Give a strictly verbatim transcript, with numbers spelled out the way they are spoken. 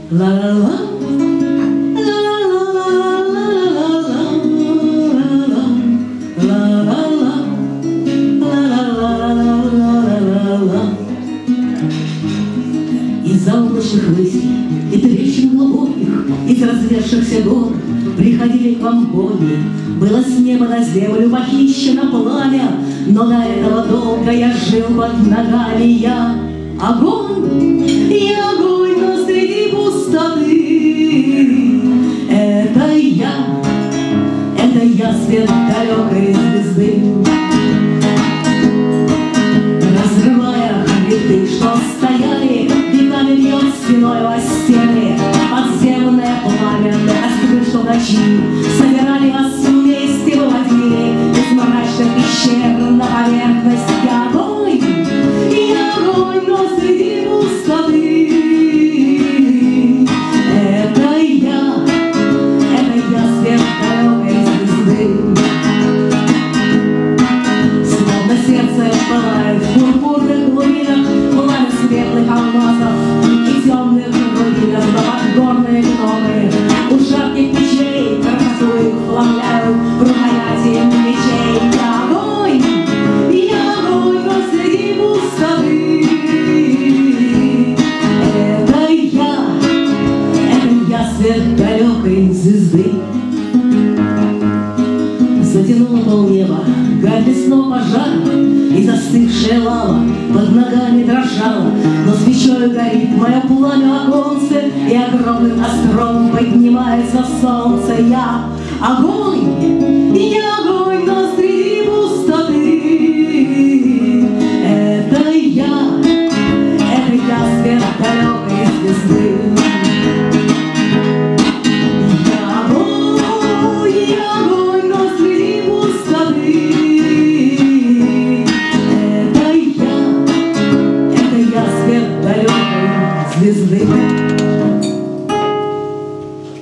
Из заоблачных высей и трещин глубоких, из развершихся гор приходили к вам боги. Было с неба на землю похищено пламя, но до этого долго я жил под ногами. Я огонь, я огонь, но среди пустоты. Это я, это я, свет далекой звезды. Разрывая хребты, что стояли, веками бьет спиной во стены. Подземное пламя, остывы, что ночи собирали вас вместе, выводили из мрачных пещер на поверхность. Я огонь, я огонь, но среди пустоты. Это я, это я, свет далекой звезды. Словно сердце пылает в пурпурных глубинах, пламя светлых алмазов и темных глубинах, но подгорные гномы у жарких печей красоту их вламляют рукояти мечей. Я огонь, я огонь, но среди пустоты. Это я, это я, свет далекой звезды. Затянуло полнеба гарь лесного пожара, и застывшая лава под ногами дрожала. Но свечой горит мое пламя оконце, и огромным остром поднимается солнце. Я огонь, я огонь, но среди пустоты. Это я, это я, свет далекой звезды. Я огонь, я огонь, но среди пустоты. Это я, это я, свет далекой звезды.